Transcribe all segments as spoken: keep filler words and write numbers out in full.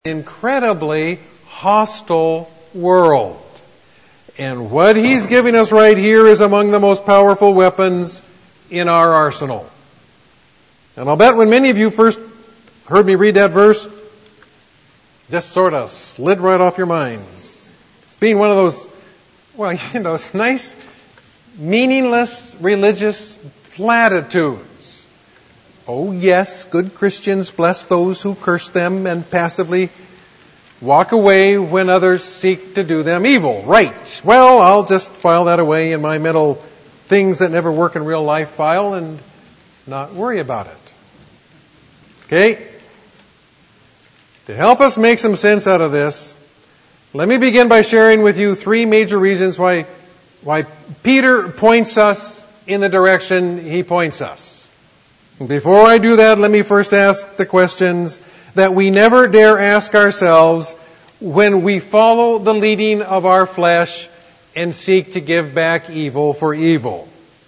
Incredibly hostile world. And what he's giving us right here is among the most powerful weapons in our arsenal. And I'll bet when many of you first heard me read that verse, just sort of slid right off your minds. It's being one of those, well, you know, it's nice, meaningless religious platitudes. Oh yes, good Christians bless those who curse them and passively walk away when others seek to do them evil. Right. Well, I'll just file that away in my mental things that never work in real life file and not worry about it. Okay? To help us make some sense out of this, let me begin by sharing with you three major reasons why, why Peter points us in the direction he points us. Before I do that, let me first ask the questions that we never dare ask ourselves when we follow the leading of our flesh and seek to give back evil for evil.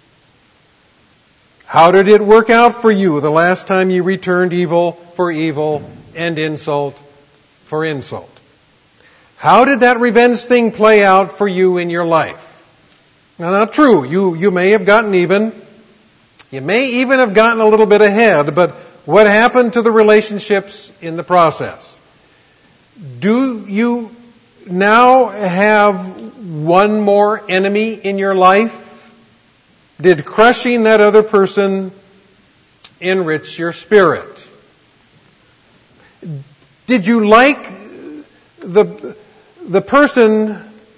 How did it work out for you the last time you returned evil for evil and insult for insult? How did that revenge thing play out for you in your life? Now, not true. You, you may have gotten even. You may even have gotten a little bit ahead, but what happened to the relationships in the process? Do you now have one more enemy in your life? Did crushing that other person enrich your spirit? Did you like the, the person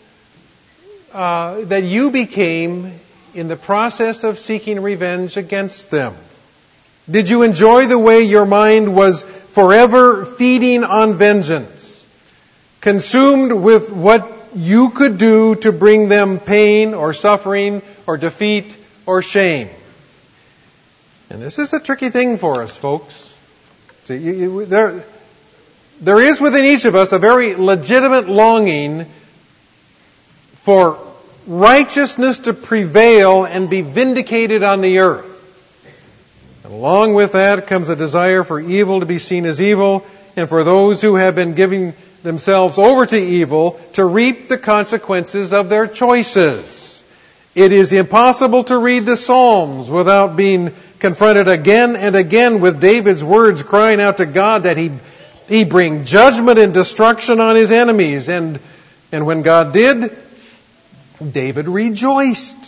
uh, that you became in the process of seeking revenge against them? Did you enjoy the way your mind was forever feeding on vengeance, consumed with what you could do to bring them pain or suffering or defeat or shame? And this is a tricky thing for us, folks. See, you, you, there, there is within each of us a very legitimate longing for righteousness to prevail and be vindicated on the earth. And along with that comes a desire for evil to be seen as evil, and for those who have been giving themselves over to evil to reap the consequences of their choices. It is impossible to read the Psalms without being confronted again and again with David's words crying out to God that he, he bring judgment and destruction on his enemies. And, and when God did, David rejoiced.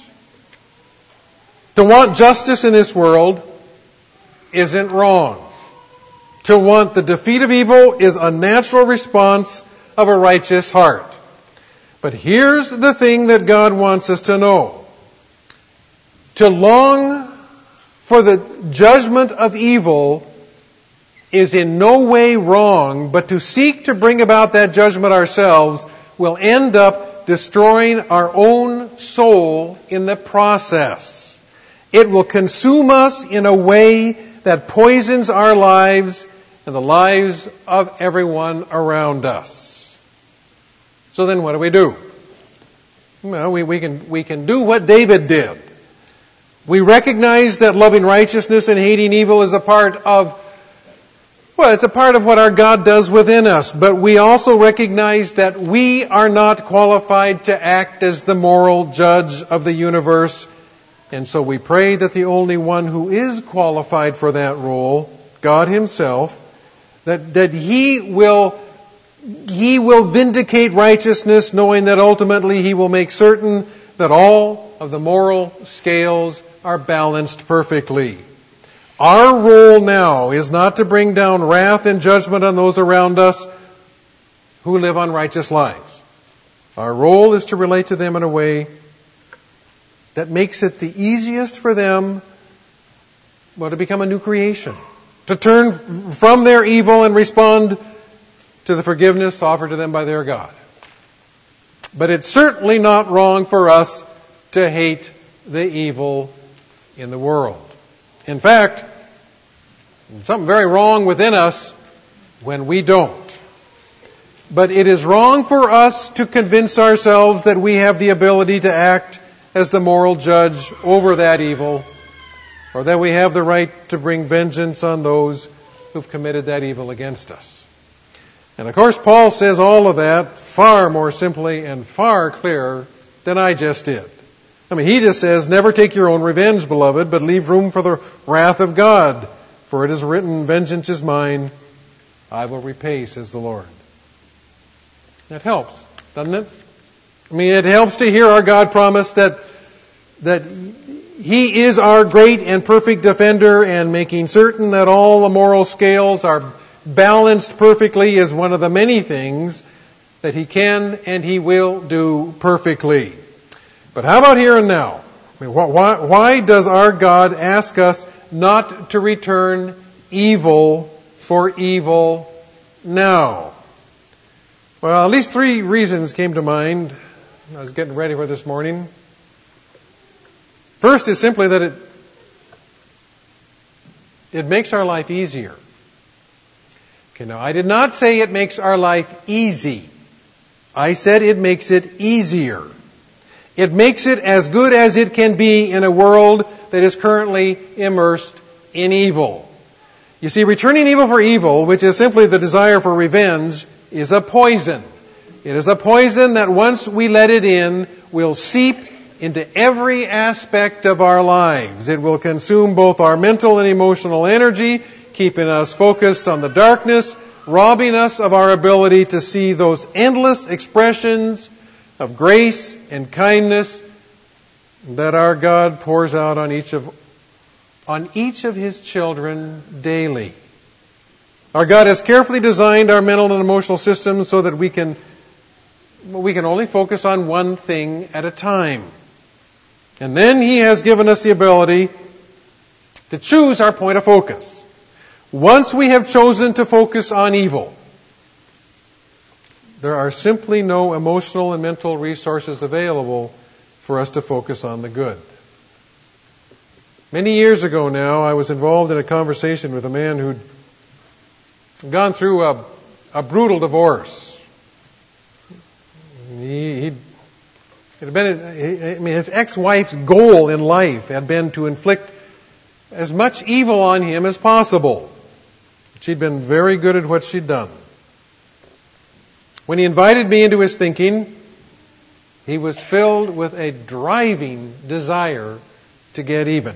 To want justice in this world isn't wrong. To want the defeat of evil is a natural response of a righteous heart. But here's the thing that God wants us to know. To long for the judgment of evil is in no way wrong, but to seek to bring about that judgment ourselves will end up destroying our own soul in the process. It will consume us in a way that poisons our lives and the lives of everyone around us. So then what do we do? Well, we, we can, we can do what David did. We recognize that loving righteousness and hating evil is a part of, well, it's a part of what our God does within us. But we also recognize that we are not qualified to act as the moral judge of the universe. And so we pray that the only one who is qualified for that role, God Himself, that, that He will, He will vindicate righteousness, knowing that ultimately He will make certain that all of the moral scales are balanced perfectly. Our role now is not to bring down wrath and judgment on those around us who live unrighteous lives. Our role is to relate to them in a way that makes it the easiest for them, well, to become a new creation, to turn from their evil and respond to the forgiveness offered to them by their God. But it's certainly not wrong for us to hate the evil in the world. In fact, something very wrong within us when we don't. But it is wrong for us to convince ourselves that we have the ability to act as the moral judge over that evil, or that we have the right to bring vengeance on those who've committed that evil against us. And of course, Paul says all of that far more simply and far clearer than I just did. I mean, he just says, never take your own revenge, beloved, but leave room for the wrath of God. For it is written, vengeance is mine, I will repay, says the Lord. That helps, doesn't it? I mean, it helps to hear our God promise that, that He is our great and perfect defender, and making certain that all the moral scales are balanced perfectly is one of the many things that He can and He will do perfectly. But how about here and now? I mean, why, why does our God ask us not to return evil for evil now? Well, at least three reasons came to mind I was getting ready for this morning. First is simply that it it makes our life easier. Okay, now I did not say it makes our life easy. I said it makes it easier. It makes it as good as it can be in a world that is currently immersed in evil. You see, returning evil for evil, which is simply the desire for revenge, is a poison. It is a poison that once we let it in, will seep into every aspect of our lives. It will consume both our mental and emotional energy, keeping us focused on the darkness, robbing us of our ability to see those endless expressions of grace and kindness that our God pours out on each of on each of His children daily. Our God has carefully designed our mental and emotional systems so that we can we can only focus on one thing at a time. And then He has given us the ability to choose our point of focus. Once we have chosen to focus on evil, there are simply no emotional and mental resources available for us to focus on the good. Many years ago now, I was involved in a conversation with a man who'd gone through a, a brutal divorce. He, he'd, it had been, I mean, his ex-wife's goal in life had been to inflict as much evil on him as possible. She'd been very good at what she'd done. When he invited me into his thinking, he was filled with a driving desire to get even.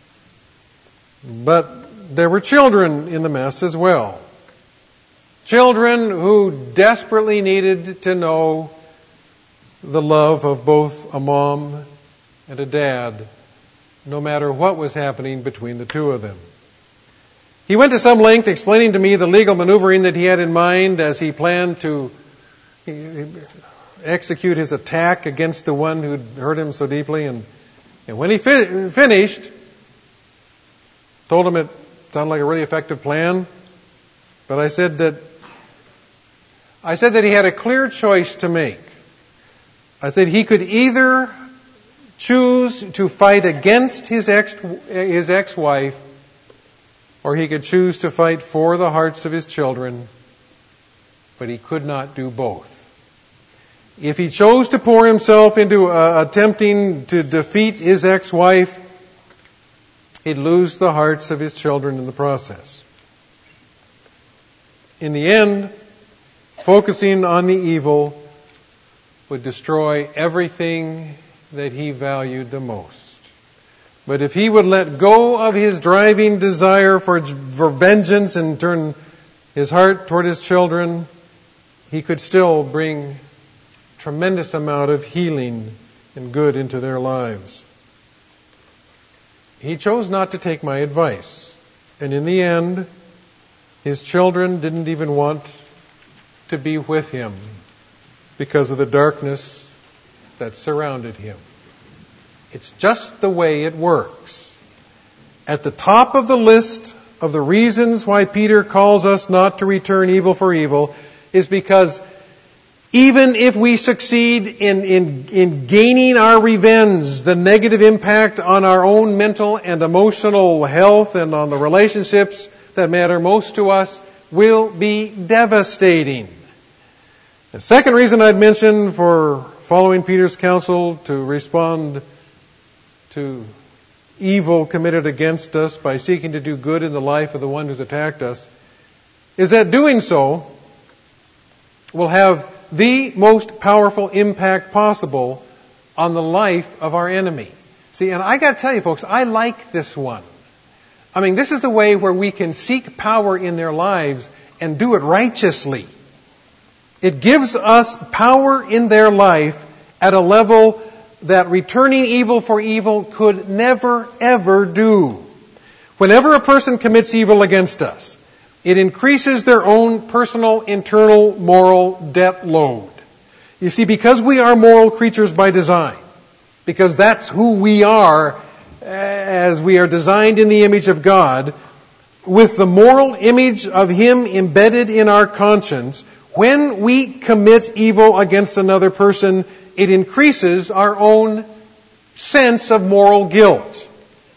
But there were children in the mess as well. Children who desperately needed to know the love of both a mom and a dad, no matter what was happening between the two of them. He went to some length explaining to me the legal maneuvering that he had in mind as he planned to execute his attack against the one who'd hurt him so deeply. And, and when he fi- finished, told him it sounded like a really effective plan. But I said that I said that he had a clear choice to make. I said he could either choose to fight against his ex his ex-wife, or he could choose to fight for the hearts of his children, but he could not do both. If he chose to pour himself into uh, attempting to defeat his ex-wife, he'd lose the hearts of his children in the process. In the end, focusing on the evil would destroy everything that he valued the most. But if he would let go of his driving desire for, for vengeance and turn his heart toward his children, he could still bring tremendous amount of healing and good into their lives. He chose not to take my advice. And in the end, his children didn't even want to be with him because of the darkness that surrounded him. It's just the way it works. At the top of the list of the reasons why Peter calls us not to return evil for evil is because even if we succeed in, in, in gaining our revenge, the negative impact on our own mental and emotional health and on the relationships that matter most to us will be devastating. The second reason I'd mention for following Peter's counsel to respond to evil committed against us by seeking to do good in the life of the one who's attacked us is that doing so will have the most powerful impact possible on the life of our enemy. See, and I got to tell you, folks, I like this one. I mean, this is the way where we can seek power in their lives and do it righteously. It gives us power in their life at a level that returning evil for evil could never, ever do. Whenever a person commits evil against us, it increases their own personal, internal, moral debt load. You see, because we are moral creatures by design, because that's who we are as we are designed in the image of God, with the moral image of Him embedded in our conscience, when we commit evil against another person, it increases our own sense of moral guilt.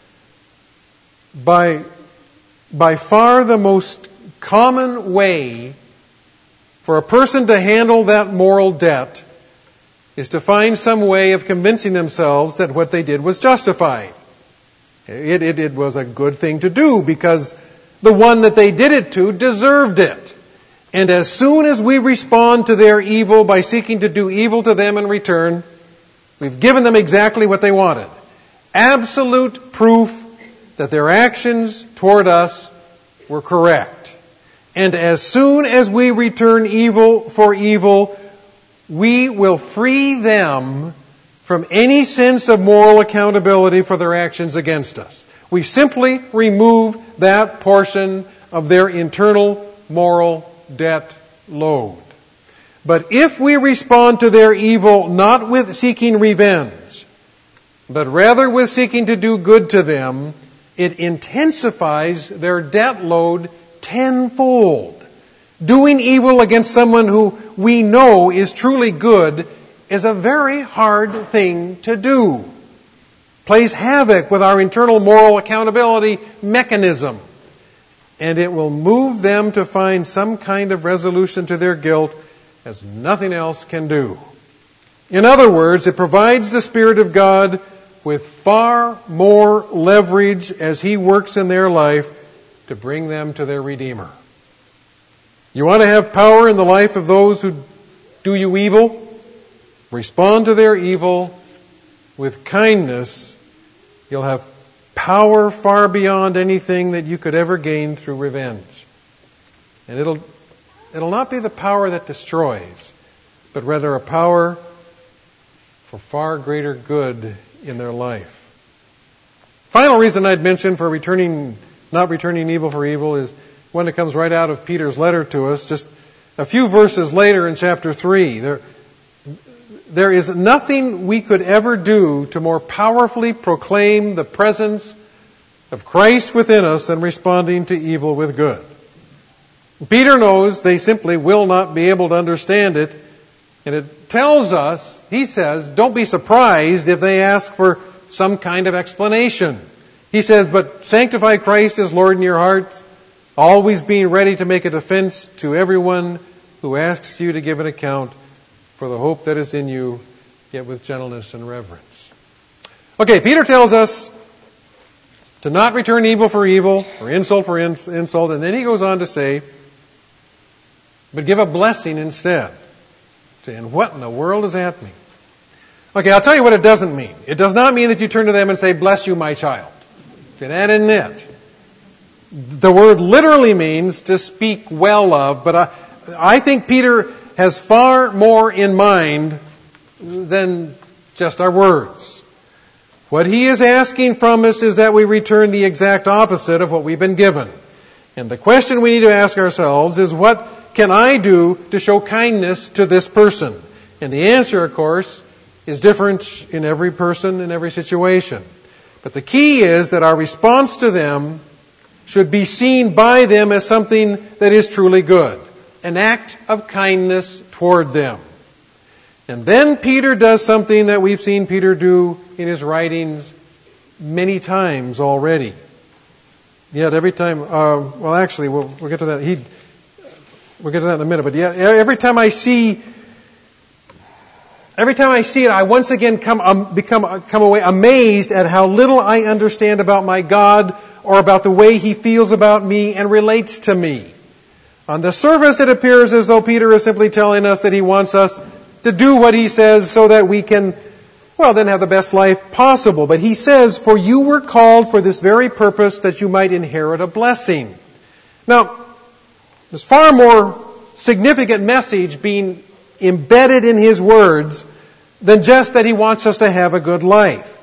By, by far the most common way for a person to handle that moral debt is to find some way of convincing themselves that what they did was justified. It, it, it was a good thing to do because the one that they did it to deserved it. And as soon as we respond to their evil by seeking to do evil to them in return, we've given them exactly what they wanted. Absolute proof that their actions toward us were correct. And as soon as we return evil for evil, we will free them from any sense of moral accountability for their actions against us. We simply remove that portion of their internal moral debt load. But if we respond to their evil not with seeking revenge, but rather with seeking to do good to them, it intensifies their debt load tenfold. Doing evil against someone who we know is truly good is a very hard thing to do. Plays havoc with our internal moral accountability mechanism. And it will move them to find some kind of resolution to their guilt as nothing else can do. In other words, it provides the Spirit of God with far more leverage as He works in their life to bring them to their Redeemer. You want to have power in the life of those who do you evil? Respond to their evil with kindness. You'll have power far beyond anything that you could ever gain through revenge. And it'll, it'll not be the power that destroys, but rather a power for far greater good in their life. Final reason I'd mention for returning, not returning evil for evil is one that comes right out of Peter's letter to us, just a few verses later in chapter three. There, There is nothing we could ever do to more powerfully proclaim the presence of Christ within us than responding to evil with good. Peter knows they simply will not be able to understand it, and it tells us, he says, don't be surprised if they ask for some kind of explanation. He says, but sanctify Christ as Lord in your hearts, always being ready to make a defense to everyone who asks you to give an account for the hope that is in you, yet with gentleness and reverence. Okay, Peter tells us to not return evil for evil, or insult for insult, and then he goes on to say, but give a blessing instead. And what in the world does that mean? Okay, I'll tell you what it doesn't mean. It does not mean that you turn to them and say, bless you, my child. Okay, that isn't it. The word literally means to speak well of, but I, I think Peter has far more in mind than just our words. What he is asking from us is that we return the exact opposite of what we've been given. And the question we need to ask ourselves is, what can I do to show kindness to this person? And the answer, of course, is different in every person, in every situation. But the key is that our response to them should be seen by them as something that is truly good. An act of kindness toward them. And then Peter does something that we've seen Peter do in his writings many times already. Yet every time, uh, well actually, we'll, we'll get to that. He, we'll get to that in a minute. But yeah, every time I see, every time I see it, I once again come, um, become, come away amazed at how little I understand about my God or about the way He feels about me and relates to me. On the surface, it appears as though Peter is simply telling us that he wants us to do what he says so that we can, well, then have the best life possible. But he says, for you were called for this very purpose, that you might inherit a blessing. Now, there's far more significant message being embedded in his words than just that he wants us to have a good life.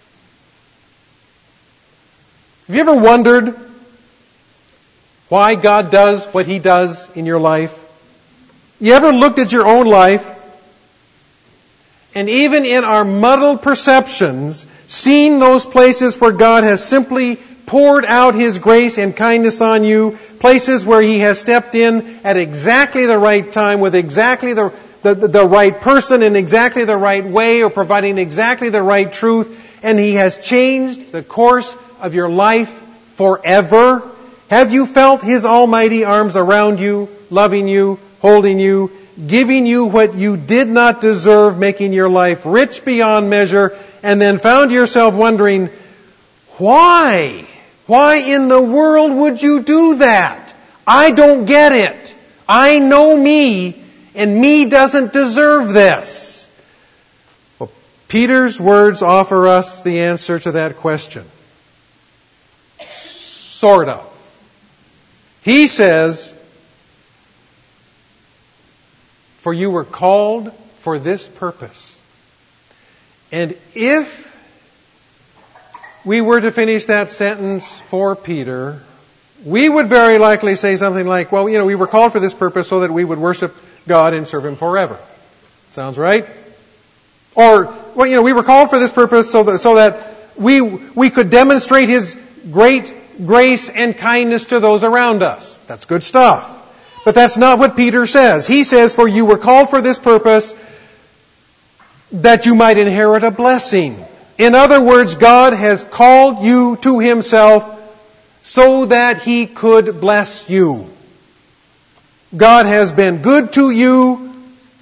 Have you ever wondered why God does what he does in your life? You ever looked at your own life and even in our muddled perceptions, seen those places where God has simply poured out his grace and kindness on you, places where he has stepped in at exactly the right time with exactly the, the, the right person in exactly the right way, or providing exactly the right truth, and he has changed the course of your life forever? Have you felt his almighty arms around you, loving you, holding you, giving you what you did not deserve, making your life rich beyond measure, and then found yourself wondering, why? Why in the world would you do that? I don't get it. I know me, and me doesn't deserve this. Well, Peter's words offer us the answer to that question. Sort of. He says, for you were called for this purpose. And if we were to finish that sentence for Peter, we would very likely say something like, well, you know, we were called for this purpose so that we would worship God and serve him forever. Sounds right? Or, well, you know, we were called for this purpose so that, so that we, we could demonstrate his great grace and kindness to those around us. That's good stuff. But that's not what Peter says. He says, for you were called for this purpose, that you might inherit a blessing. In other words, God has called you to himself so that he could bless you. God has been good to you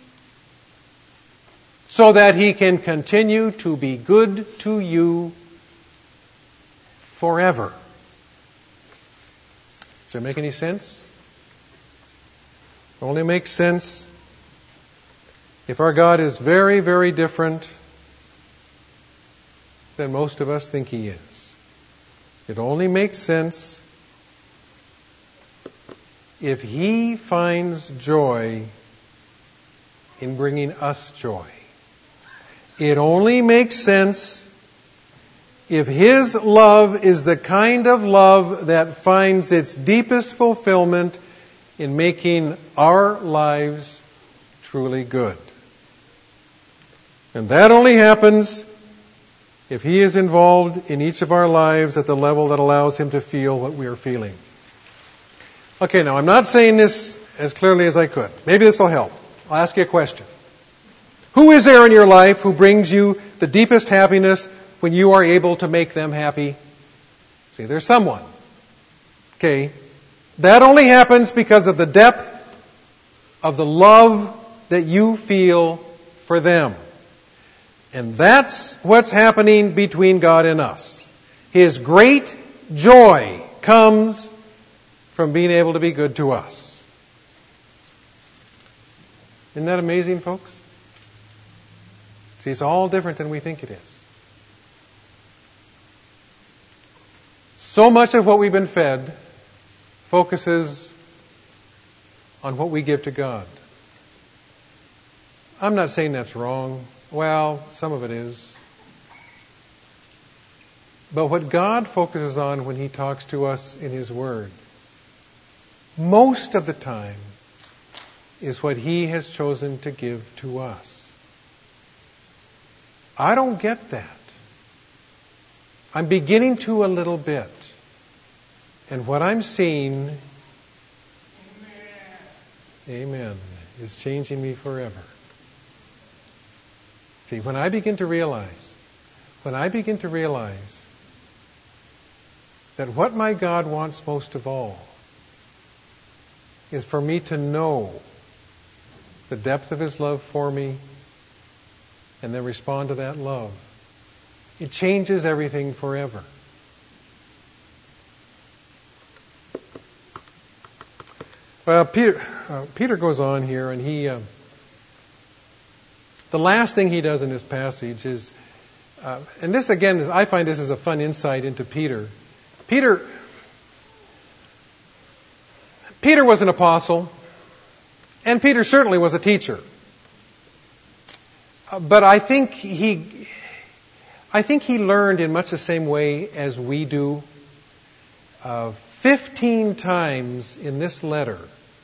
so that he can continue to be good to you forever. Does that make any sense? It only makes sense if our God is very, very different than most of us think he is. It only makes sense if he finds joy in bringing us joy. It only makes sense if his love is the kind of love that finds its deepest fulfillment in making our lives truly good. And that only happens if he is involved in each of our lives at the level that allows him to feel what we are feeling. Okay, now I'm not saying this as clearly as I could. Maybe this will help. I'll ask you a question. Who is there in your life who brings you the deepest happiness when you are able to make them happy? See, there's someone. Okay. That only happens because of the depth of the love that you feel for them. And that's what's happening between God and us. His great joy comes from being able to be good to us. Isn't that amazing, folks? See, it's all different than we think it is. So much of what we've been fed focuses on what we give to God. I'm not saying that's wrong. Well, some of it is. But what God focuses on when he talks to us in his Word, most of the time, is what he has chosen to give to us. I don't get that. I'm beginning to a little bit. And what I'm seeing, amen, amen, is changing me forever. See, when I begin to realize, when I begin to realize that what my God wants most of all is for me to know the depth of his love for me and then respond to that love, it changes everything Well, Peter, uh, Peter goes on here, and he, uh, the last thing he does in this passage is, uh, and this again, is, I find this is a fun insight into Peter. Peter, Peter was an apostle, and Peter certainly was a teacher. Uh, but I think he, I think he learned in much the same way as we do. Uh, Fifteen times in this letter,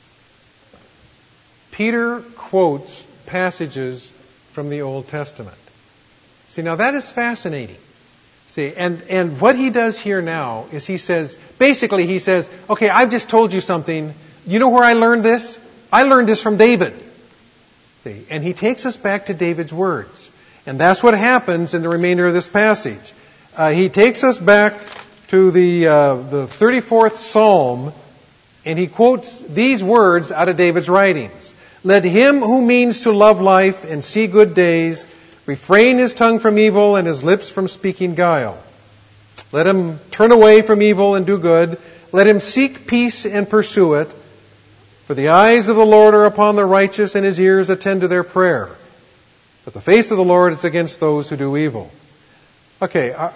Peter quotes passages from the Old Testament. See, now that is fascinating. See, and, and what he does here now is he says, basically he says, okay, I've just told you something. You know where I learned this? I learned this from David. See, and he takes us back to David's words. And that's what happens in the remainder of this passage. Uh, he takes us back to the uh, the thirty-fourth Psalm, and he quotes these words out of David's writings. Let him who means to love life and see good days refrain his tongue from evil and his lips from speaking guile. Let him turn away from evil and do good. Let him seek peace and pursue it. For the eyes of the Lord are upon the righteous, and his ears attend to their prayer. But the face of the Lord is against those who do evil. Okay, uh,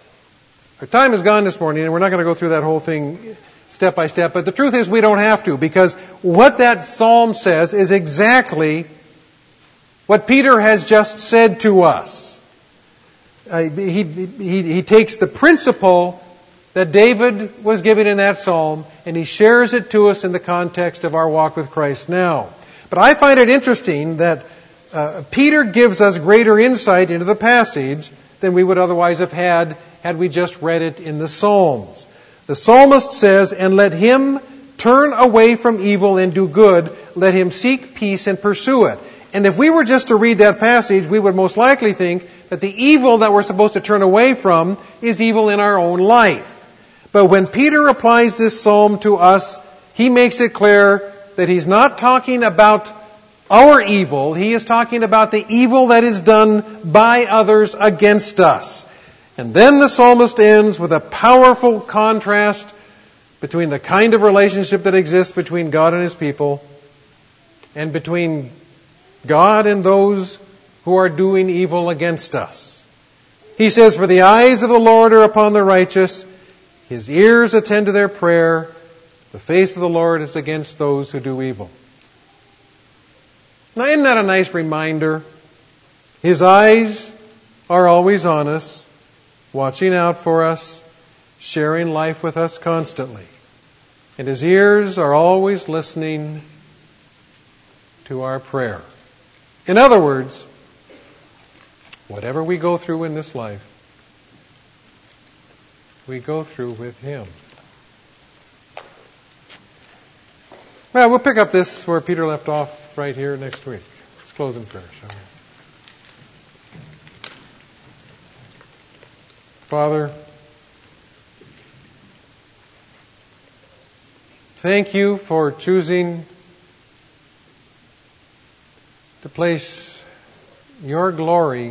our time is gone this morning, and we're not going to go through that whole thing step by step. But the truth is we don't have to, because what that psalm says is exactly what Peter has just said to us. Uh, he, he, he takes the principle that David was given in that psalm, and he shares it to us in the context of our walk with Christ now. But I find it interesting that uh, Peter gives us greater insight into the passage than we would otherwise have had had we just read it in the Psalms. The psalmist says, and let him turn away from evil and do good. Let him seek peace and pursue it. And if we were just to read that passage, we would most likely think that the evil that we're supposed to turn away from is evil in our own life. But when Peter applies this psalm to us, he makes it clear that he's not talking about our evil. He is talking about the evil that is done by others against us. And then the psalmist ends with a powerful contrast between the kind of relationship that exists between God and His people and between God and those who are doing evil against us. He says, for the eyes of the Lord are upon the righteous, His ears attend to their prayer, the face of the Lord is against those who do evil. Now, isn't that a nice reminder? His eyes are always on us, watching out for us, sharing life with us constantly. And His ears are always listening to our prayer. In other words, whatever we go through in this life, we go through with Him. Well, we'll pick up this where Peter left off right here next week. Let's close in prayer, shall we? Father, thank You for choosing to place Your glory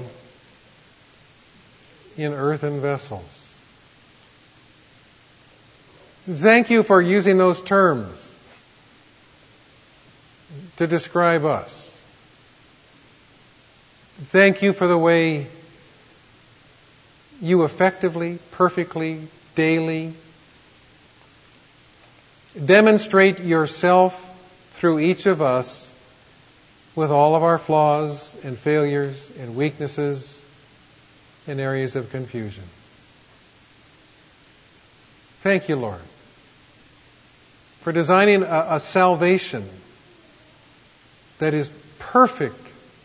in earthen vessels. Thank You for using those terms to describe us. Thank You for the way You effectively, perfectly, daily demonstrate Yourself through each of us with all of our flaws and failures and weaknesses and areas of confusion. Thank You, Lord, for designing a, a salvation that is perfect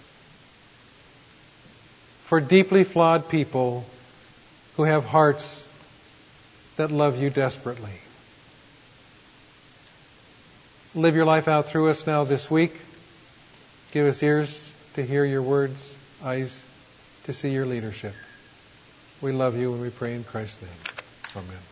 for deeply flawed people who have hearts that love You desperately. Live Your life out through us now this week. Give us ears to hear Your words, eyes to see Your leadership. We love You and we pray in Christ's name. Amen.